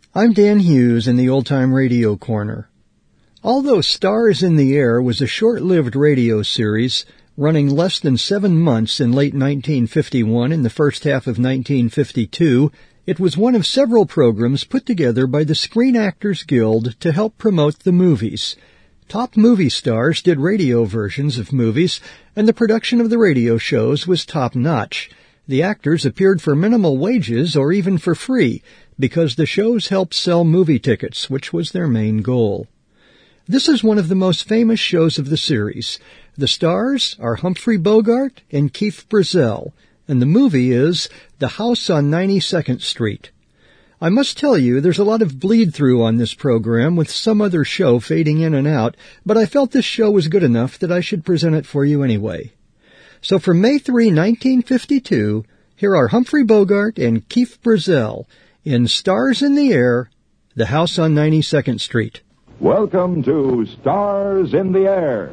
I'm Dan Hughes in the Old Time Radio Corner. Although Stars in the Air was a short-lived radio series running less than 7 months in late 1951 and the first half of 1952, it was one of several programs put together by the Screen Actors Guild to help promote the movies. Top movie stars did radio versions of movies, and the production of the radio shows was top-notch. The actors appeared for minimal wages or even for free, because the shows helped sell movie tickets, which was their main goal. This is one of the most famous shows of the series. The stars are Humphrey Bogart and Keith Brazell, and the movie is The House on 92nd Street. I must tell you, there's a lot of bleed-through on this program, with some other show fading in and out, but I felt this show was good enough that I should present it for you anyway. So from May 3, 1952, here are Humphrey Bogart and Keith Brazell in Stars in the Air, The House on 92nd Street. Welcome to Stars in the Air.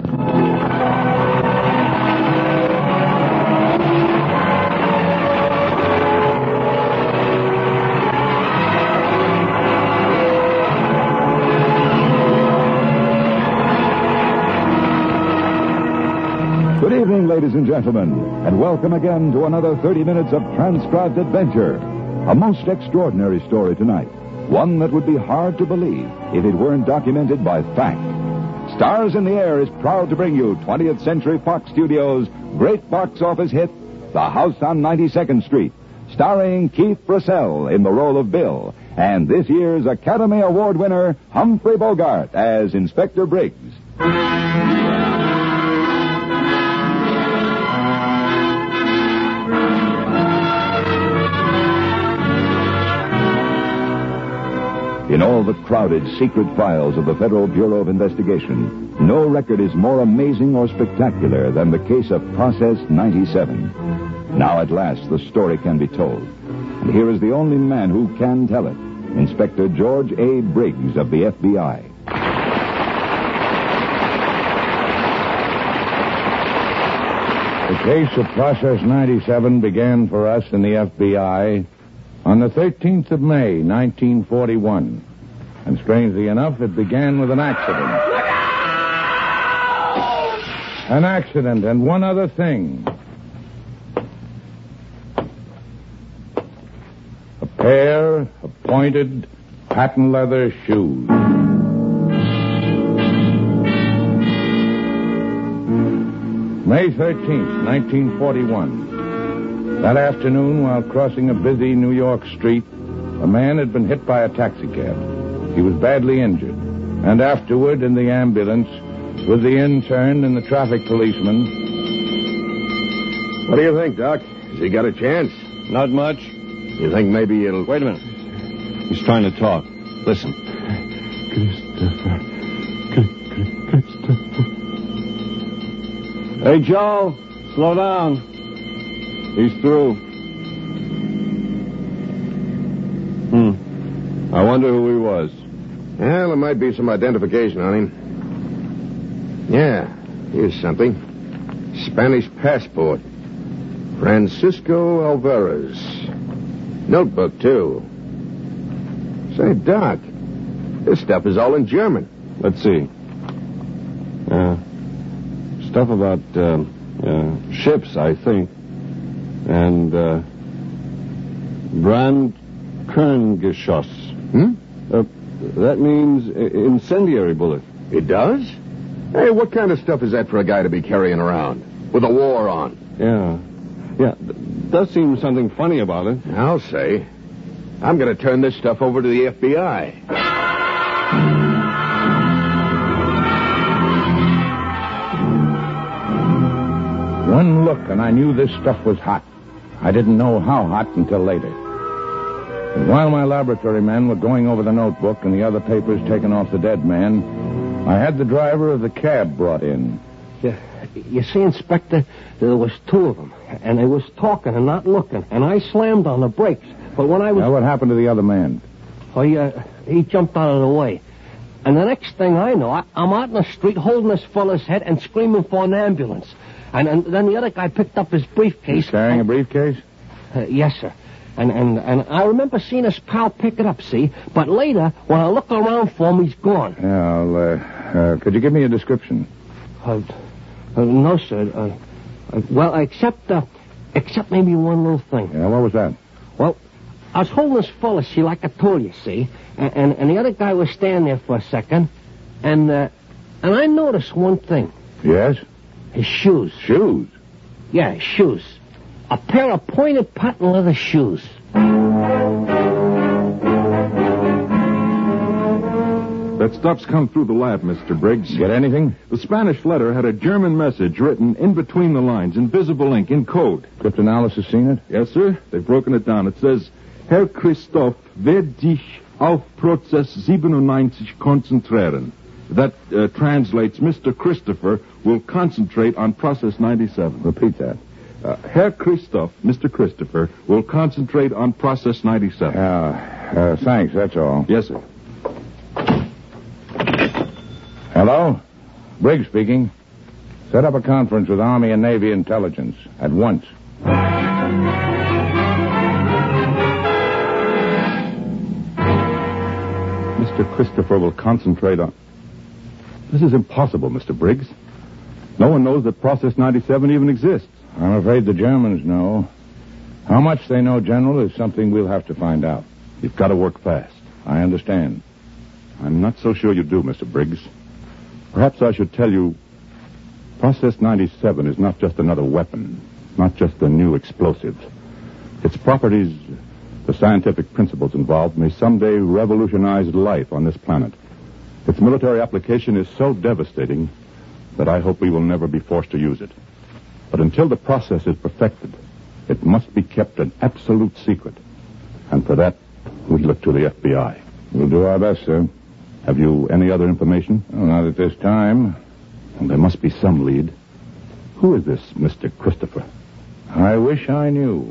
Good evening, ladies and gentlemen, and welcome again to another 30 minutes of transcribed adventure. A most extraordinary story tonight. One that would be hard to believe if it weren't documented by fact. Stars in the Air is proud to bring you 20th Century Fox Studios' great box office hit, The House on 92nd Street, starring Keith Brazell in the role of Bill, and this year's Academy Award winner, Humphrey Bogart, as Inspector Briggs. In all the crowded secret files of the Federal Bureau of Investigation, no record is more amazing or spectacular than the case of Process 97. Now at last the story can be told. And here is the only man who can tell it, Inspector George A. Briggs of the FBI. The case of Process 97 began for us in the FBI on the 13th of May, 1941. And strangely enough, it began with an accident. An accident and one other thing. A pair of pointed patent leather shoes. May 13th, 1941. That afternoon, while crossing a busy New York street, a man had been hit by a taxicab. He was badly injured. And afterward, in the ambulance, with the intern and the traffic policeman. What do you think, Doc? Has he got a chance? Not much. You think maybe it'll... Wait a minute. He's trying to talk. Listen. Christopher. Hey, Joe. Slow down. He's through. I wonder who he was. Well, there might be some identification on him. Yeah, here's something. Spanish passport. Francisco Alvarez. Notebook, too. Say, Doc, this stuff is all in German. Let's see. Stuff about ships, I think. And Brandkerngeschoss. That means incendiary bullet. It does? Hey, what kind of stuff is that for a guy to be carrying around? With a war on? Yeah. Does seem something funny about it. I'll say. I'm going to turn this stuff over to the FBI. One look, and I knew this stuff was hot. I didn't know how hot until later. And while my laboratory men were going over the notebook and the other papers taken off the dead man, I had the driver of the cab brought in. You see, Inspector, there was two of them, and they was talking and not looking, and I slammed on the brakes. But when I was... Now, what happened to the other man? Oh, he jumped out of the way. And the next thing I know, I'm out in the street holding this fella's head and screaming for an ambulance. And then the other guy picked up his briefcase. He's carrying a briefcase? Yes, sir. And I remember seeing his pal pick it up, see? But later, when I look around for him, he's gone. Yeah, could you give me a description? No, sir. Well, except maybe one little thing. Yeah, what was that? Well, I was holding this fella, see, like I told you, see? And the other guy was standing there for a second, and I noticed one thing. Yes? His shoes. Shoes? Yeah, his shoes. A pair of pointed patent leather shoes. That stuff's come through the lab, Mr. Briggs. Get anything? The Spanish letter had a German message written in between the lines, in visible ink, in code. Cryptanalysis seen it? Yes, sir. They've broken it down. It says, Herr Christoph, werd dich auf Prozess 97 konzentrieren. That translates, Mr. Christopher will concentrate on Process 97. Repeat that. Herr Christoph, Mr. Christopher, will concentrate on Process 97. Thanks, that's all. Yes, sir. Hello? Briggs speaking. Set up a conference with Army and Navy intelligence at once. Mr. Christopher will concentrate on... This is impossible, Mr. Briggs. No one knows that Process 97 even exists. I'm afraid the Germans know. How much they know, General, is something we'll have to find out. You've got to work fast. I understand. I'm not so sure you do, Mr. Briggs. Perhaps I should tell you, Process 97 is not just another weapon, not just a new explosive. Its properties, the scientific principles involved, may someday revolutionize life on this planet. Its military application is so devastating that I hope we will never be forced to use it. But until the process is perfected, it must be kept an absolute secret. And for that, we look to the FBI. We'll do our best, sir. Have you any other information? Oh, not at this time. Well, there must be some lead. Who is this Mr. Christopher? I wish I knew.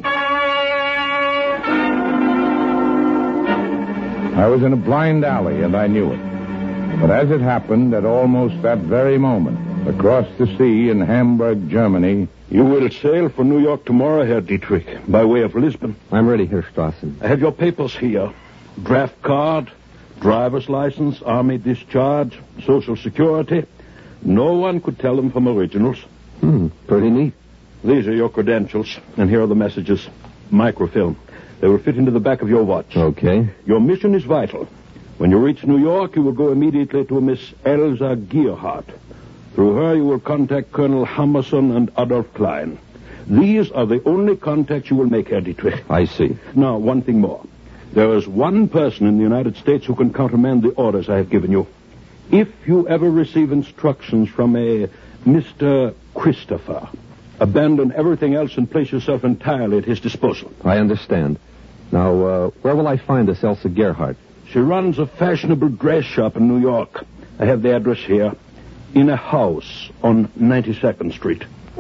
I was in a blind alley, and I knew it. But as it happened, at almost that very moment, across the sea in Hamburg, Germany... You will sail for New York tomorrow, Herr Dietrich, by way of Lisbon. I'm ready, Herr Strassen. I have your papers here. Draft card, driver's license, army discharge, social security. No one could tell them from originals. Pretty neat. These are your credentials, and here are the messages. Microfilm. They will fit into the back of your watch. Okay. Your mission is vital. When you reach New York, you will go immediately to Miss Elsa Gearhart. Through her, you will contact Colonel Hammerson and Adolf Klein. These are the only contacts you will make, Herr Dietrich. I see. Now, one thing more. There is one person in the United States who can countermand the orders I have given you. If you ever receive instructions from a Mr. Christopher, abandon everything else and place yourself entirely at his disposal. I understand. Now, where will I find this Elsa Gerhardt? She runs a fashionable dress shop in New York. I have the address here. In a house on 92nd Street.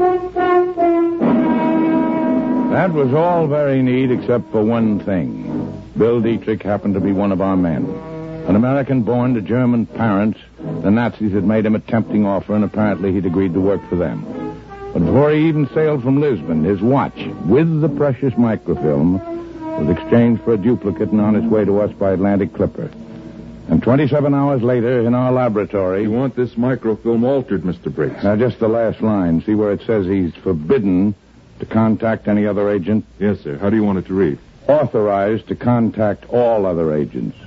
That was all very neat except for one thing. Bill Dietrich happened to be one of our men. An American born to German parents, the Nazis had made him a tempting offer, and apparently he'd agreed to work for them. But before he even sailed from Lisbon, his watch, with the precious microfilm, was exchanged for a duplicate and on its way to us by Atlantic Clipper. And 27 hours later, in our laboratory... You want this microfilm altered, Mr. Briggs? Now, just the last line. See where it says he's forbidden to contact any other agent? Yes, sir. How do you want it to read? Authorized to contact all other agents.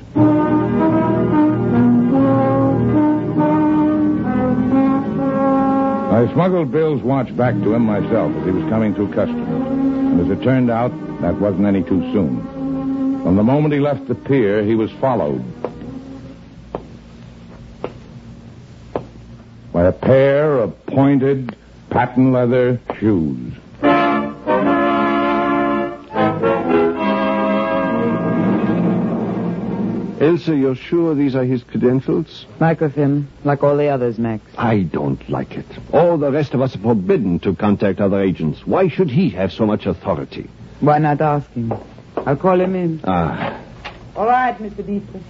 I smuggled Bill's watch back to him myself as he was coming through customs. And as it turned out, that wasn't any too soon. From the moment he left the pier, he was followed by a pair of pointed, patent leather shoes. Elsa, you're sure these are his credentials? Microfilm, like all the others, Max. I don't like it. All the rest of us are forbidden to contact other agents. Why should he have so much authority? Why not ask him? I'll call him in. Ah. All right, Mr. Dietrich.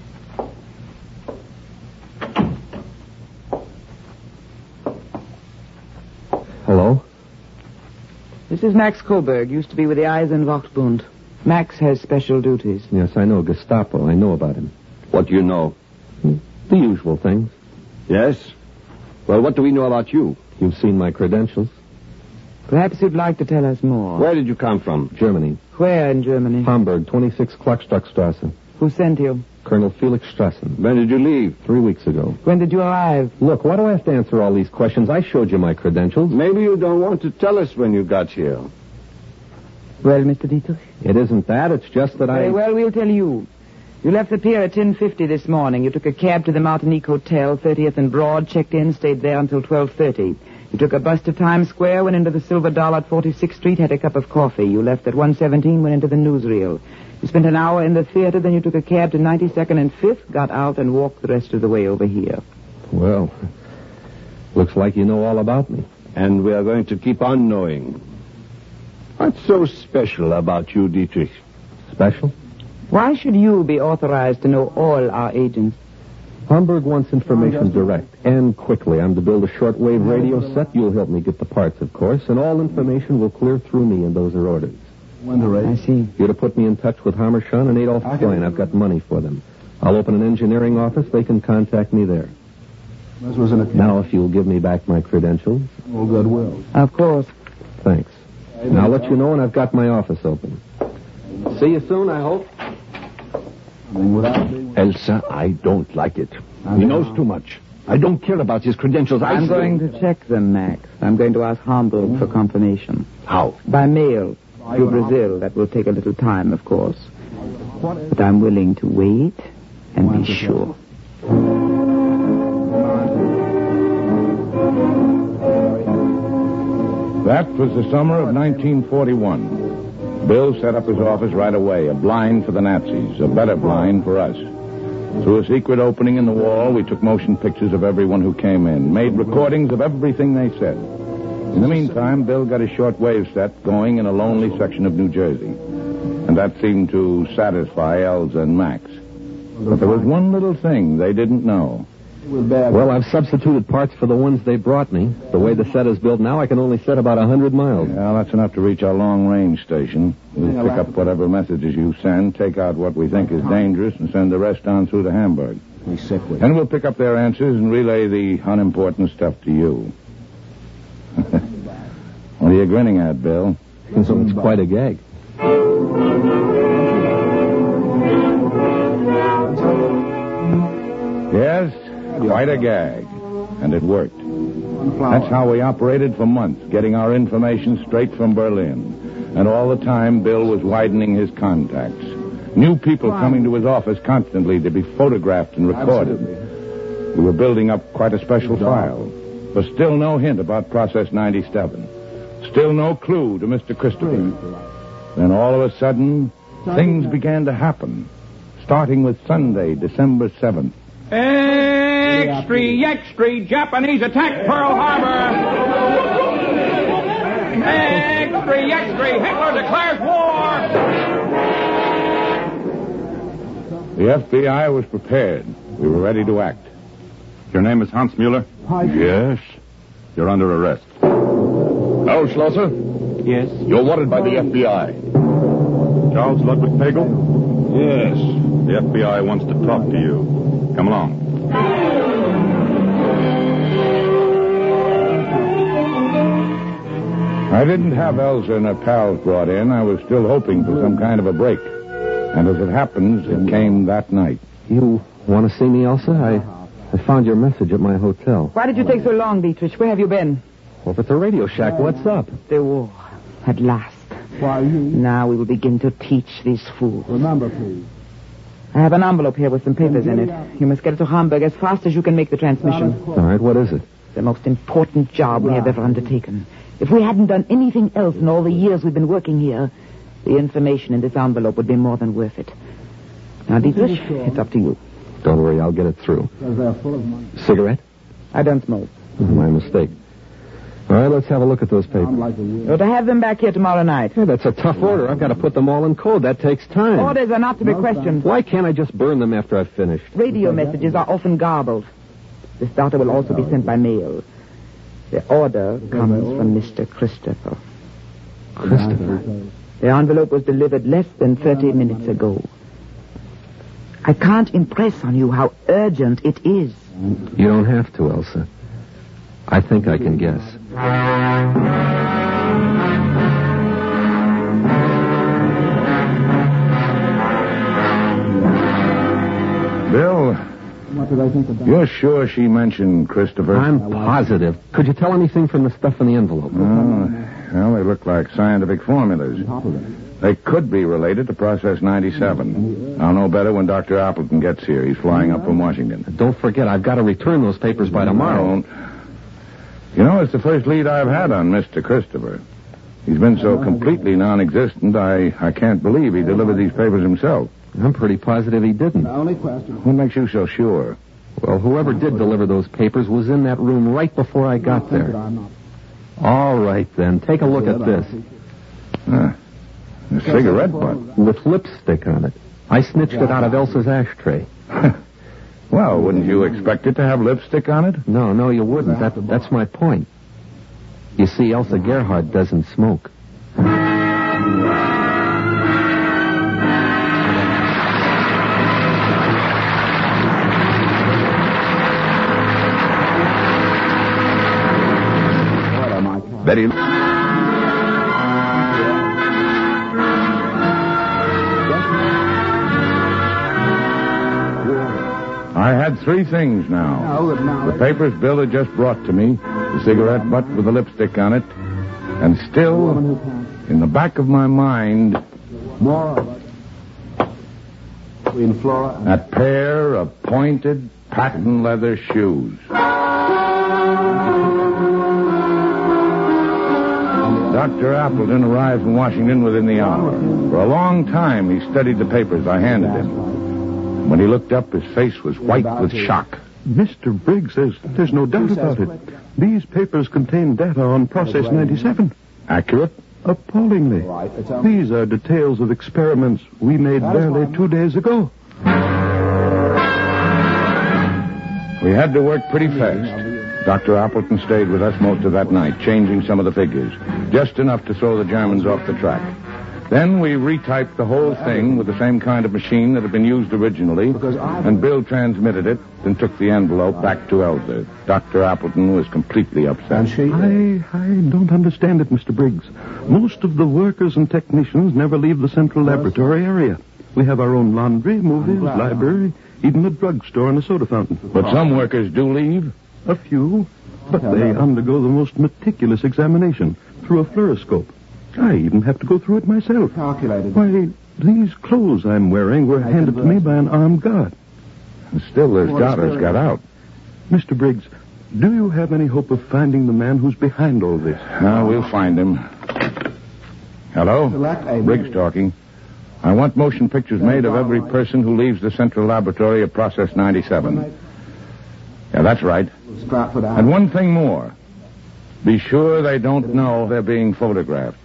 Hello? This is Max Koberg, used to be with the Eisenwachtbund. Max has special duties. Yes, I know. Gestapo. I know about him. What do you know? The usual things. Yes? Well, what do we know about you? You've seen my credentials. Perhaps you'd like to tell us more. Where did you come from? Germany. Where in Germany? Hamburg, 26 Klockstockstrasse. Who sent you? Colonel Felix Strassen. When did you leave? 3 weeks ago. When did you arrive? Look, why do I have to answer all these questions? I showed you my credentials. Maybe you don't want to tell us when you got here. Well, Mr. Dietrich? It isn't that. It's just that Very well, we'll tell you. You left the pier at 10:50 this morning. You took a cab to the Martinique Hotel, 30th and Broad, checked in, stayed there until 12:30. You took a bus to Times Square, went into the Silver Doll at 46th Street, had a cup of coffee. You left at 1:17, went into the newsreel. You spent an hour in the theater, then you took a cab to 92nd and 5th, got out, and walked the rest of the way over here. Well, looks like you know all about me. And we are going to keep on knowing. What's so special about you, Dietrich? Special? Why should you be authorized to know all our agents? Hamburg wants information direct and quickly. I'm to build a shortwave radio set. You'll help me get the parts, of course, and all information will clear through me, and those are orders. I see. You're to put me in touch with Hammershon and Adolf Klein. I've got money for them. I'll open an engineering office. They can contact me there. Now, if you'll give me back my credentials. All goodwill. Of course. Thanks. And I'll let you know when I've got my office open. See you soon, I hope. Elsa, I don't like it. He knows too much. I don't care about his credentials. I'm going to check them, Max. I'm going to ask Hamburg for confirmation. How? By mail. To Brazil. That will take a little time, of course. But I'm willing to wait and be sure. That was the summer of 1941. Bill set up his office right away, a blind for the Nazis, a better blind for us. Through a secret opening in the wall, we took motion pictures of everyone who came in, made recordings of everything they said. In the meantime, Bill got his shortwave set going in a lonely section of New Jersey. And that seemed to satisfy Elsa and Max. But there was one little thing they didn't know. Well, I've substituted parts for the ones they brought me. The way the set is built now, I can only set about 100 miles. Well, that's enough to reach our long-range station. We'll pick up whatever messages you send, take out what we think is dangerous, and send the rest on through to Hamburg. And we'll pick up their answers and relay the unimportant stuff to you. What are you grinning at, Bill? So it's quite a gag. Yes, quite a gag. And it worked. That's how we operated for months, getting our information straight from Berlin. And all the time, Bill was widening his contacts. New people coming to his office constantly to be photographed and recorded. We were building up quite a special file. But still no hint about Process 97. Still no clue to Mr. Christopher. Then all of a sudden, things began to happen. Starting with Sunday, December 7th. Extra, Japanese attack Pearl Harbor. Extra, Hitler declares war. The FBI was prepared. We were ready to act. Your name is Hans Mueller? Yes. You're under arrest. Now, Schlosser? Yes? You're wanted by the FBI. Charles Ludwig Pagel? Yes. The FBI wants to talk to you. Come along. I didn't have Elsa and her pals brought in. I was still hoping for some kind of a break. And as it happens, it came that night. You want to see me, Elsa? I found your message at my hotel. Why did you take so long, Dietrich? Where have you been? Over at the Radio Shack. What's up? The war. At last. Now we will begin to teach these fools. Remember, please. I have an envelope here with some papers in it. You must get it to Hamburg as fast as you can make the transmission. All right, what is it? The most important job we have ever undertaken. If we hadn't done anything else in all the years we've been working here, the information in this envelope would be more than worth it. Now, Dietrich, it's up to you. Don't worry, I'll get it through. Cigarette? I don't smoke. My mistake. All right, let's have a look at those papers. You're to have them back here tomorrow night. Yeah, that's a tough order. I've got to put them all in code. That takes time. Orders are not to be questioned. Why can't I just burn them after I've finished? Radio messages are often garbled. This data will also be sent by mail. The order comes from Mr. Christopher. Christopher? The envelope was delivered less than 30 minutes ago. I can't impress on you how urgent it is. You don't have to, Elsa. I think I can guess. Bill, you're sure she mentioned Christopher? I'm positive. Could you tell anything from the stuff in the envelope? Well, they look like scientific formulas. They could be related to Process 97. I'll know better when Dr. Appleton gets here. He's flying up from Washington. Don't forget, I've got to return those papers by tomorrow. You know, it's the first lead I've had on Mr. Christopher. He's been so completely non-existent, I can't believe he delivered these papers himself. I'm pretty positive he didn't. What makes you so sure? Well, whoever did deliver those papers was in that room right before I got there. All right, then. Take a look at this. A cigarette butt. With lipstick on it. I snitched it out of Elsa's ashtray. Well, wouldn't you expect it to have lipstick on it? No, you wouldn't. That's my point. You see, Elsa Gerhardt doesn't smoke. Betty. I had three things now. The papers Bill had just brought to me, the cigarette butt with the lipstick on it, and still, in the back of my mind, that pair of pointed patent leather shoes. Dr. Appleton arrived from Washington within the hour. For a long time, he studied the papers I handed him. When he looked up, his face was white with shock. Mr. Briggs, there's no doubt about it. These papers contain data on Process 97. Accurate? Appallingly. These are details of experiments we made barely 2 days ago. We had to work pretty fast. Dr. Appleton stayed with us most of that night, changing some of the figures, just enough to throw the Germans off the track. Then we retyped the whole thing with the same kind of machine that had been used originally, and Bill transmitted it, then took the envelope back to Elsa. Dr. Appleton was completely upset. I don't understand it, Mr. Briggs. Most of the workers and technicians never leave the central laboratory area. We have our own laundry, movies, library, even a drugstore and a soda fountain. But some workers do leave? A few, but they undergo the most meticulous examination through a fluoroscope. I even have to go through it myself. Why, these clothes I'm wearing were handed to me by an armed guard. And still, those doubters got out. Mr. Briggs, do you have any hope of finding the man who's behind all this? We'll find him. Hello? Briggs talking. I want motion pictures made of every person who leaves the central laboratory of Process 97. Yeah, that's right. And one thing more. Be sure they don't know they're being photographed.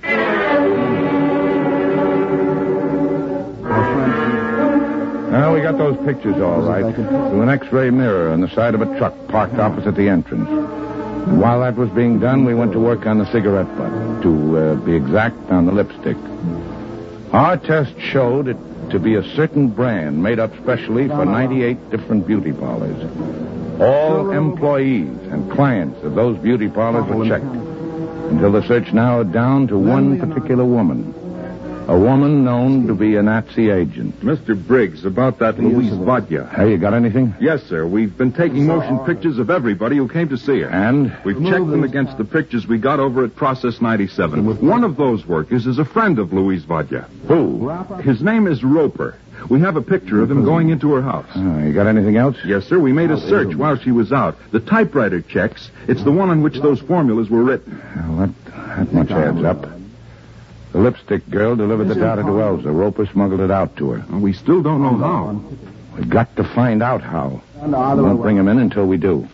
Well, we got those pictures all right. Through an X-ray mirror on the side of a truck parked opposite the entrance. And while that was being done, we went to work on the cigarette butt. To be exact, on the lipstick. Our test showed it to be a certain brand made up specially for 98 different beauty parlors. All employees and clients of those beauty parlors were checked until the search narrowed down to one particular woman. A woman known to be a Nazi agent. Mr. Briggs, about that Louise Vodya. Hey, you got anything? Yes, sir. We've been taking motion pictures of everybody who came to see her. And? We've checked them against the pictures we got over at Process 97. One of those workers is a friend of Louise Vodya. Who? His name is Roper. We have a picture of him going into her house. You got anything else? Yes, sir. We made a search while she was out. The typewriter checks. It's the one on which those formulas were written. Well, that much adds up. The lipstick girl delivered the data to Elsa. Roper smuggled it out to her. We still don't know how. We've got to find out how. We won't bring him in until we do.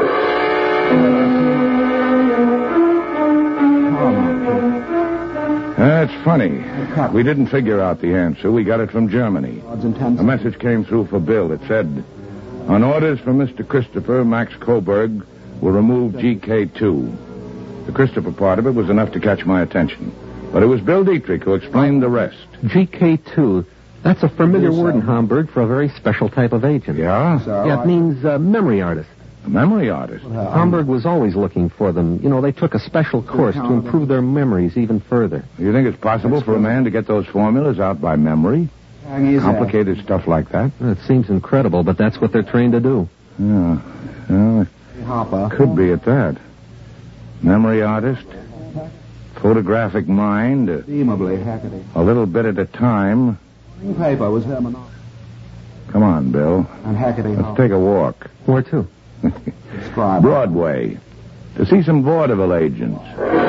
It's funny. We didn't figure out the answer. We got it from Germany. A message came through for Bill. It said, on orders from Mr. Christopher, Max Coburg will remove GK2. The Christopher part of it was enough to catch my attention. But it was Bill Dietrich who explained the rest. GK2. That's a familiar word in Hamburg for a very special type of agent. Yeah? Yeah, it means memory artist. A memory artist? Hamburg was always looking for them. You know, they took a special course to improve their memories even further. You think it's possible for a man to get those formulas out by memory? Complicated stuff like that? Well, it seems incredible, but that's what they're trained to do. Yeah. Well, could be at that. Memory artist, photographic mind, a little bit at a time. Come on, Bill. Let's take a walk. Where to? Broadway. To see some vaudeville agents.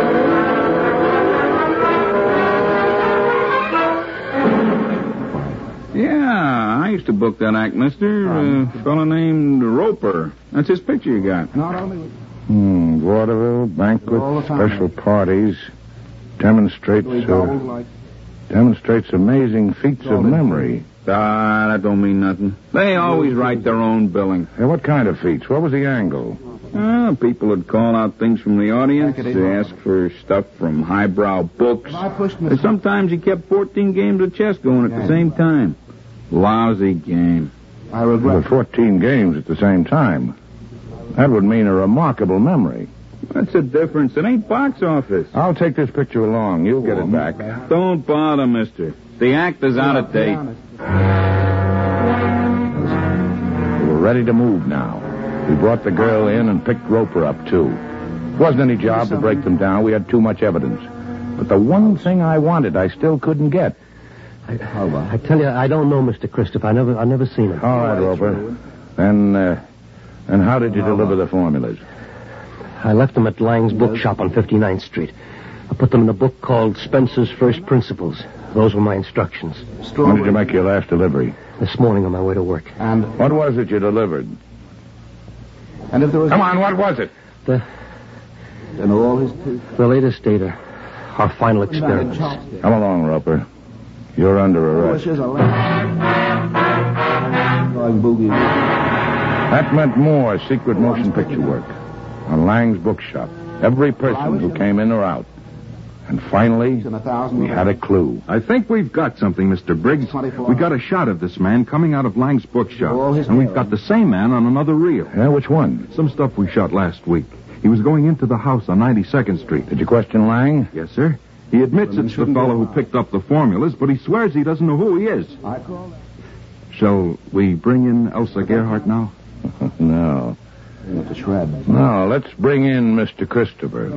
Yeah, I used to book that act, mister. A fellow named Roper. That's his picture you got. Vaudeville, banquets, special parties. Demonstrates amazing feats of memory. That don't mean nothing. They always write their own billing. Hey, what kind of feats? What was the angle? People would call out things from the audience. They ask for stuff from highbrow books. And sometimes he kept 14 games of chess going at the same time. Lousy game. I regret 14 games at the same time. That would mean a remarkable memory. What's the difference? It ain't box office. I'll take this picture along. You'll get it back. Don't bother, mister. The act is out of date. We were ready to move now. We brought the girl in and picked Roper up, too. It wasn't any job to break them down. We had too much evidence. But the one thing I wanted, I still couldn't get. I tell you, I don't know, Mr. Christopher. I've never seen him. All right, Roper. And how did you deliver the formulas? I left them at Lang's bookshop on 59th Street. I put them in a book called Spencer's First Principles. Those were my instructions. When did you make your last delivery? This morning on my way to work. And what was it you delivered? And if there was... Come on, what was it? The latest data. Our final experiments. Come along, Roper. You're under arrest. That meant more secret motion picture work on Lang's bookshop. Every person who came in or out. And finally, we had a clue. I think we've got something, Mr. Briggs. We got a shot of this man coming out of Lang's bookshop. And we've got the same man on another reel. Yeah, which one? Some stuff we shot last week. He was going into the house on 92nd Street. Did you question Lang? Yes, sir. He admits it's the fellow who picked up the formulas, but he swears he doesn't know who he is. Shall we bring in Elsa Gerhardt now? No. No, let's bring in Mr. Christopher.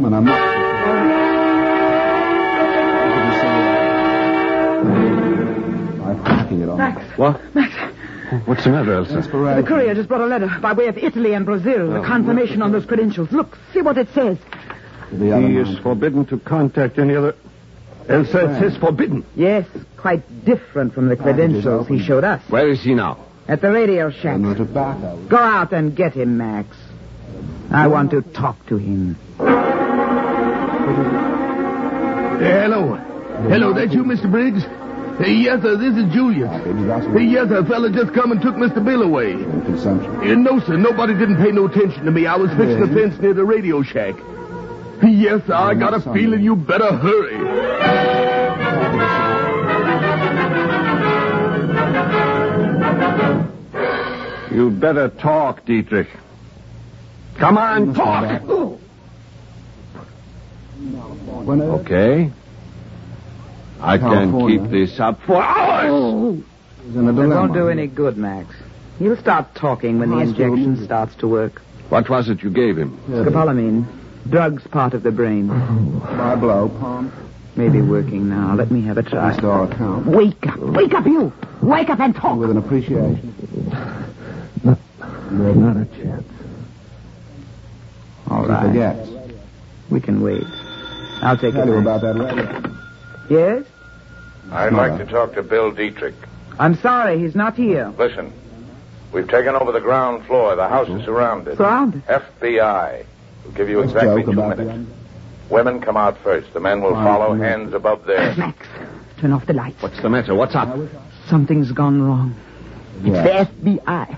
Max. What? Max. What's the matter, Elsa? The courier just brought a letter by way of Italy and Brazil. The confirmation on those credentials. Look, see what it says. He is forbidden to contact any other... Elsa, it says forbidden. Yes, quite different from the credentials he showed us. Where is he now? At the radio shack. Go out and get him, Max. I want to talk to him. Hello. Hello, that's you, Mr. Briggs? Yes, sir, this is Julius. Yes, sir, fella just come and took Mr. Bill away. No, sir, nobody didn't pay no attention to me. I was fixing the fence near the radio shack. Yes, sir, I got a feeling you better hurry. You'd better talk, Dietrich. Come on, talk! Okay. I can keep this up for hours. It won't do any good, Max. He'll start talking when the injection starts to work. What was it you gave him? Scopolamine. Drugs part of the brain. By blow, Palm. Maybe working now. Let me have a try. Account. Wake up. Wake up, you. Wake up and talk. With an appreciation. Not a chance. All right. We can wait. I'll take it. About that later. Yes? I'd like to talk to Bill Dietrich. I'm sorry, he's not here. Listen, we've taken over the ground floor. The house is surrounded. Surrounded? FBI. We'll give you exactly 2 minutes. Women come out first. The men will follow, hands above theirs. Max, turn off the lights. What's the matter? What's up? Something's gone wrong. It's the FBI.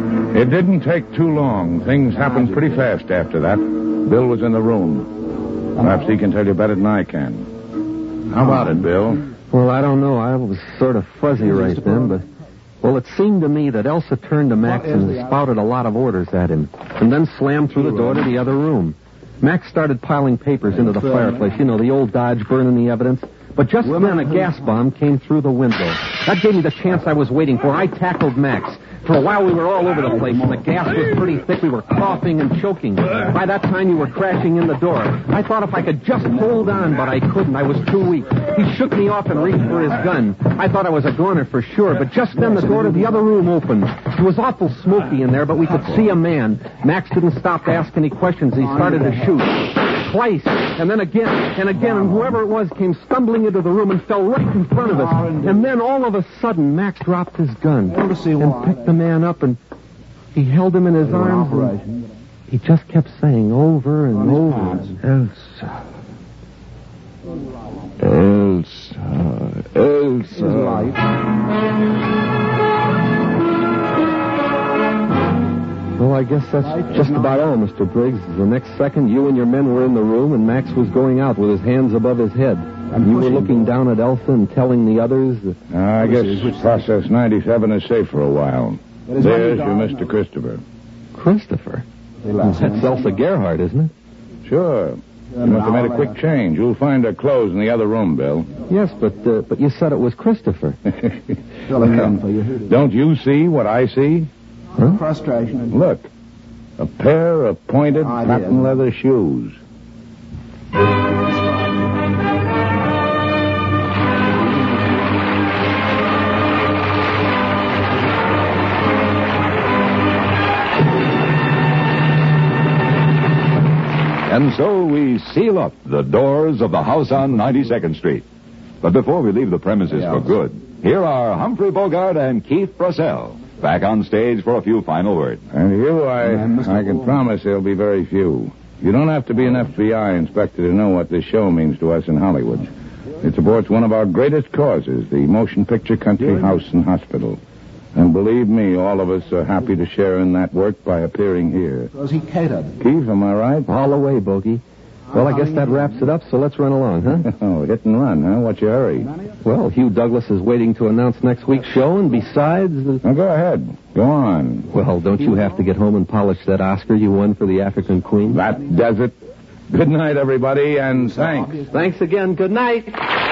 It didn't take too long. Things happened pretty fast after that. Bill was in the room. Perhaps he can tell you better than I can. How about it, Bill? Well, I don't know. I was sort of fuzzy right then, but... Well, it seemed to me that Elsa turned to Max and spouted a lot of orders at him, and then slammed through the door to the other room. Max started piling papers into the fireplace, you know, the old Dodge burning the evidence. But just then a gas bomb came through the window. That gave me the chance I was waiting for. I tackled Max. For a while we were all over the place, and the gas was pretty thick. We were coughing and choking. By that time you were crashing in the door. I thought if I could just hold on, but I couldn't. I was too weak. He shook me off and reached for his gun. I thought I was a goner for sure, but just then the door to the other room opened. It was awful smoky in there, but we could see a man. Max didn't stop to ask any questions. He started to shoot. Twice, and then again, and whoever it was came stumbling into the room and fell right in front of us. And then all of a sudden, Max dropped his gun and picked the man up, and he held him in his arms, and he just kept saying over and over, Elsa. Elsa. Elsa. Well, I guess that's just about all, Mr. Briggs. The next second, you and your men were in the room, and Max was going out with his hands above his head. And you were looking down at Elsa and telling the others that... I guess Process 97 is safe for a while. There's your Mr. Christopher. Christopher? That's Elsa Gerhardt, isn't it? Sure. You must have made a quick change. You'll find her clothes in the other room, Bill. Yes, but you said it was Christopher. Don't you see what I see? Huh? Frustration. Look, a pair of pointed patent leather shoes. And so we seal up the doors of the house on 92nd Street. But before we leave the premises for good, here are Humphrey Bogart and Keith Russell, back on stage for a few final words. And you, I can promise there'll be very few. You don't have to be an FBI inspector to know what this show means to us in Hollywood. It supports one of our greatest causes, the Motion Picture Country House and Hospital. And believe me, all of us are happy to share in that work by appearing here. Was he catered? Keith, am I right? All the way, Bogey. Well, I guess that wraps it up, so let's run along, huh? Oh, hit and run, huh? What's your hurry? Well, Hugh Douglas is waiting to announce next week's show, and besides... Now, go ahead. Go on. Well, don't you have to get home and polish that Oscar you won for the African Queen? That does it. Good night, everybody, and thanks. Thanks again. Good night.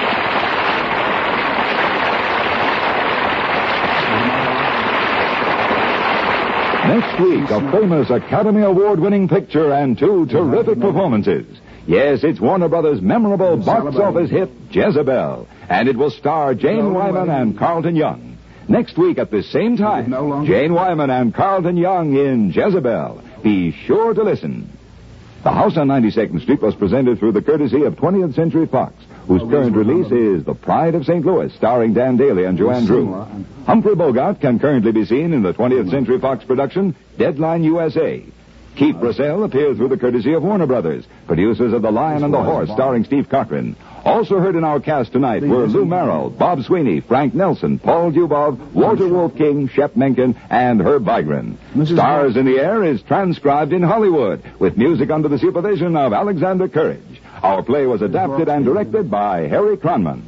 Next week, a famous Academy Award-winning picture and two terrific performances. Yes, it's Warner Brothers' memorable box office hit, Jezebel. And it will star Jane Wyman and Carlton Young. Next week at the same time, Jane Wyman and Carlton Young in Jezebel. Be sure to listen. The House on 92nd Street was presented through the courtesy of 20th Century Fox, whose current release is The Pride of St. Louis, starring Dan Daly and Joanne Drew. Humphrey Bogart can currently be seen in the 20th Century Fox production, Deadline USA. Keith Russell appears through the courtesy of Warner Brothers, producers of The Lion and the Horse, starring Steve Cochran. Also heard in our cast tonight were Lou Merrill, Bob Sweeney, Frank Nelson, Paul Dubov, Walter Wolf King, Shep Menken, and Herb Vigran. Stars in the Air is transcribed in Hollywood, with music under the supervision of Alexander Courage. Our play was adapted and directed by Harry Cronman.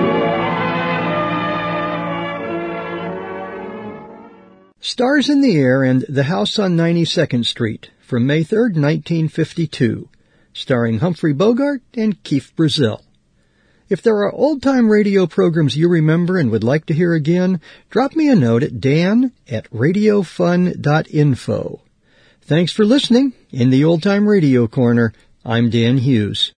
Stars in the Air and The House on 92nd Street from May 3rd, 1952, starring Humphrey Bogart and Keith Brazell. If there are old-time radio programs you remember and would like to hear again, drop me a note at dan@radiofun.info. Thanks for listening. In the Old Time Radio Corner, I'm Dan Hughes.